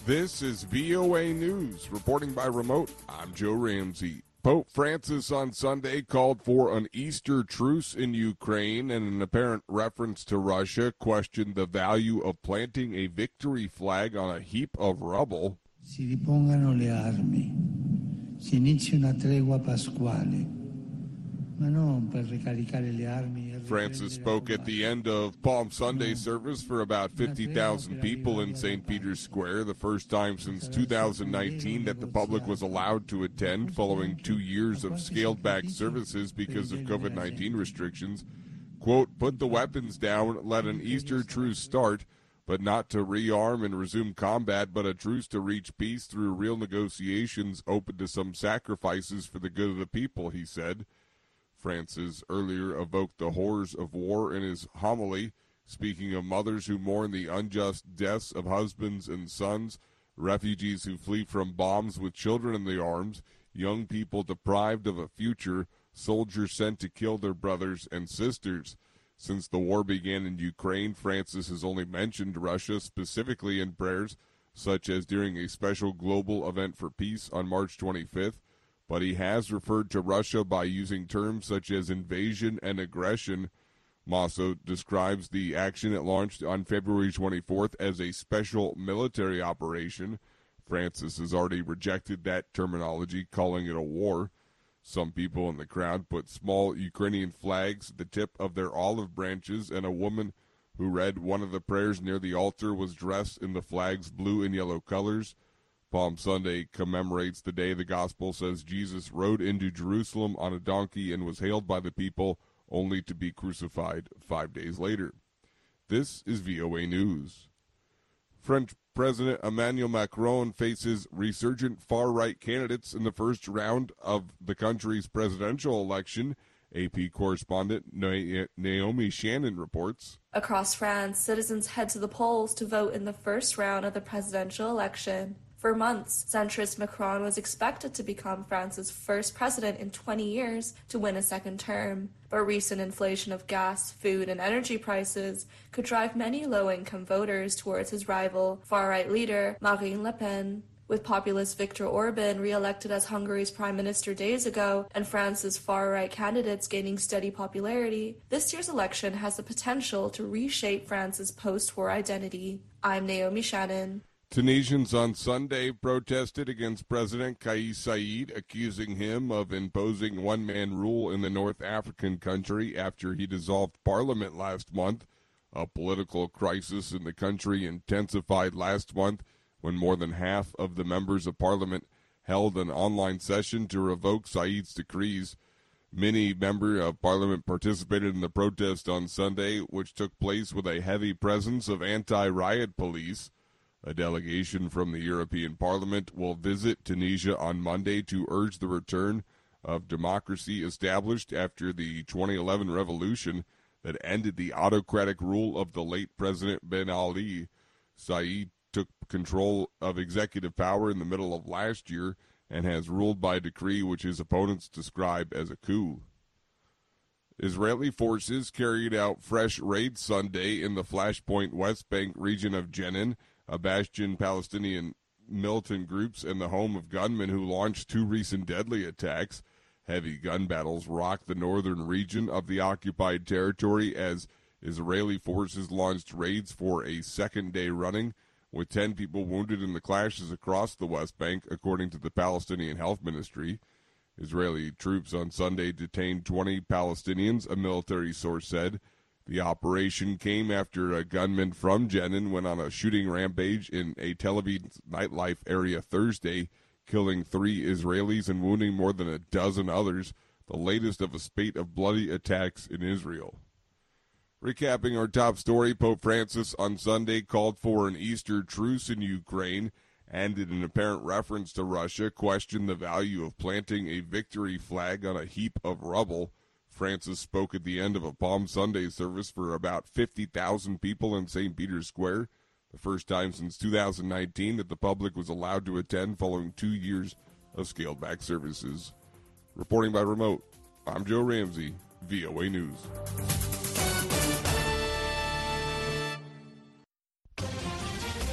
This is VOA News. Reporting by remote, I'm Joe Ramsey. Pope Francis on Sunday called for an Easter truce in Ukraine, and in an apparent reference to Russia, questioned the value of planting a victory flag on a heap of rubble. Si ripongano le armi, si inizi una tregua pasquale, ma non per ricaricare le armi. Francis spoke at the end of Palm Sunday service for about 50,000 people in St. Peter's Square, the first time since 2019 that the public was allowed to attend following 2 years of scaled-back services because of COVID-19 restrictions. Quote, "Put the weapons down, let an Easter truce start, but not to rearm and resume combat, but a truce to reach peace through real negotiations open to some sacrifices for the good of the people," he said. Francis earlier evoked the horrors of war in his homily, speaking of mothers who mourn the unjust deaths of husbands and sons, refugees who flee from bombs with children in their arms, young people deprived of a future, soldiers sent to kill their brothers and sisters. Since the war began in Ukraine, Francis has only mentioned Russia specifically in prayers, such as during a special global event for peace on March 25th. But he has referred to Russia by using terms such as invasion and aggression. Masso describes the action it launched on February 24th as a special military operation. Francis has already rejected that terminology, calling it a war. Some people in the crowd put small Ukrainian flags at the tip of their olive branches, and a woman who read one of the prayers near the altar was dressed in the flag's blue and yellow colors. Palm Sunday commemorates the day the gospel says Jesus rode into Jerusalem on a donkey and was hailed by the people only to be crucified 5 days later. This is VOA News. French President Emmanuel Macron faces resurgent far-right candidates in the first round of the country's presidential election. AP correspondent Naomi Shannon reports. Across France, citizens head to the polls to vote in the first round of the presidential election. For months, centrist Macron was expected to become France's first president in 20 years to win a second term. But recent inflation of gas, food, and energy prices could drive many low-income voters towards his rival, far-right leader Marine Le Pen. With populist Viktor Orban re-elected as Hungary's prime minister days ago and France's far-right candidates gaining steady popularity, this year's election has the potential to reshape France's post-war identity. I'm Naomi Shannon. Tunisians on Sunday protested against President Kais Saied, accusing him of imposing one-man rule in the North African country after he dissolved parliament last month. A political crisis in the country intensified last month when more than half of the members of parliament held an online session to revoke Saied's decrees. Many members of parliament participated in the protest on Sunday, which took place with a heavy presence of anti-riot police. A delegation from the European Parliament will visit Tunisia on Monday to urge the return of democracy established after the 2011 revolution that ended the autocratic rule of the late President Ben Ali. Saied took control of executive power in the middle of last year and has ruled by decree, which his opponents describe as a coup. Israeli forces carried out fresh raids Sunday in the Flashpoint West Bank region of Jenin, a bastion Palestinian militant groups and the home of gunmen who launched 2 recent deadly attacks. Heavy gun battles rocked the northern region of the occupied territory as Israeli forces launched raids for a second day running, with 10 people wounded in the clashes across the West Bank, according to the Palestinian Health Ministry. Israeli troops on Sunday detained 20 Palestinians, a military source said. The operation came after a gunman from Jenin went on a shooting rampage in a Tel Aviv nightlife area Thursday, killing 3 Israelis and wounding more than a dozen others, the latest of a spate of bloody attacks in Israel. Recapping our top story, Pope Francis on Sunday called for an Easter truce in Ukraine and, in an apparent reference to Russia, questioned the value of planting a victory flag on a heap of rubble. Francis spoke at the end of a Palm Sunday service for about 50,000 people in St. Peter's Square, the first time since 2019 that the public was allowed to attend following 2 years of scaled-back services. Reporting by remote, I'm Joe Ramsey, VOA News.